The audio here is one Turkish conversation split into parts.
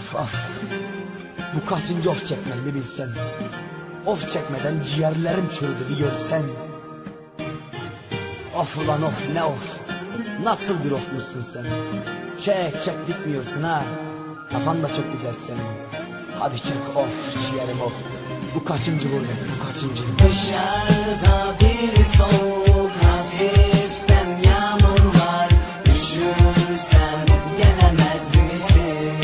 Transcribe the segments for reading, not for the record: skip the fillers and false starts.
Of of. Bu kaçıncı of çekmem bir bilsen. Of çekmeden ciğerlerim çürüdü bir görsen. Of ulan of, ne of. Nasıl bir ofmuşsun sen. Çek çek bitmiyorsun ha. Kafan da çok güzel senin. Hadi çek of ciğerim of. Bu kaçıncı gurbet, bu kaçıncı. Dışarıda bir soğuk hafiften yağmur var. Üşürsem gelemez misin?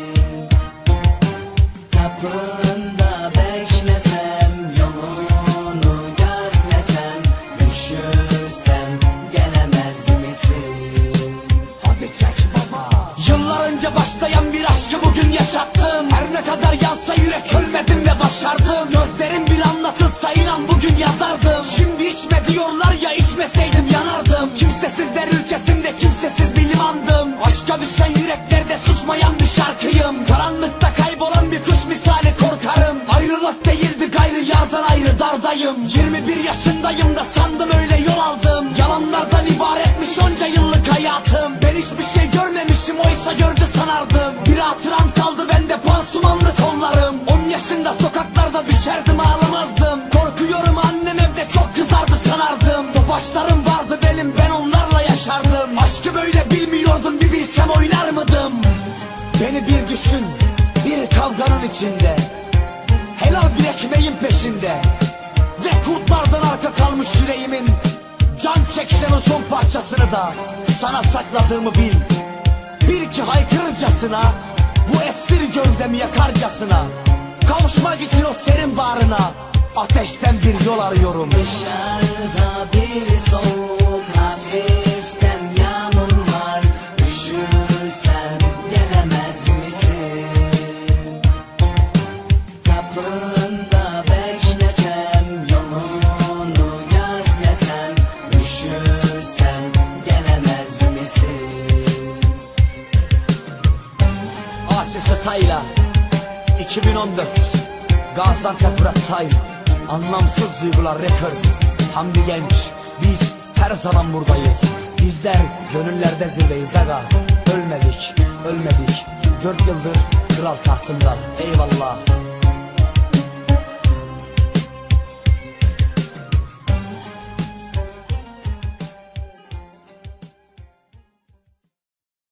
Kapında beklesem, yolunu gözlesem, üşürsem gelemez misin? Hadi çek baba. Yıllar önce başlayan bir aşkı bugün yaşattım. Her ne kadar yansa yürek ölmedim ve başardım. Gözlerim bir anlatılsa inan bugün yazardım. Şimdi içme diyorlar ya, içmeseydim yanardım. Kimsesizler ülkesinde kimsesiz bir limandım. Aşka düşen yüreklerde susmayan bir şarkıyım. Karanlıkta kaybolan bir kuş misali korkarım. Ayrılık değildi gayrı, yardan ayrı dardayım. 21 yaşındayım da sandım öyle yol aldım. Yalanlardan ibaretmiş onca yıllık hayatım. Ben hiçbir şey görmemişim, oysa gördü sanardım. Bir hatıram kaldı bende, pansumanlı kollarım. 10 yaşında sokaklarda düşerdim, ağlamazdım. Korkuyorum annem evde çok kızardı sanardım. Topaçlarım vardı benim, ben onlarla yaşardım. Aşkı böyle bilmiyordum, bir bilsem oynar mıydım? Beni bir düşün, bir kavganın içinde, helal bir ekmeğin peşinde, ve kurtlardan arka kalmış yüreğimin can çekişen o son parçasını da sana sakladığımı bil. Bil ki haykırırcasına, bu esir gövdemi yakarcasına, kavuşmak için o serin bağrına ateşten bir yol arıyorum. Dışarıda bir soğuk hafiften yağmur var. Üşürsem gelemez misin? Kapında beklesem, yolunu gözlesem, üşürsem gelemez misin? Asi Style'a 2014 Gaziantep Rap Time. Anlamsız Duygular Records. Hamdi Genç. Biz her zaman buradayız. Bizler gönüllerde zirveyiz aga. Ölmedik, ölmedik. 4 yıldır kral tahtında. Eyvallah.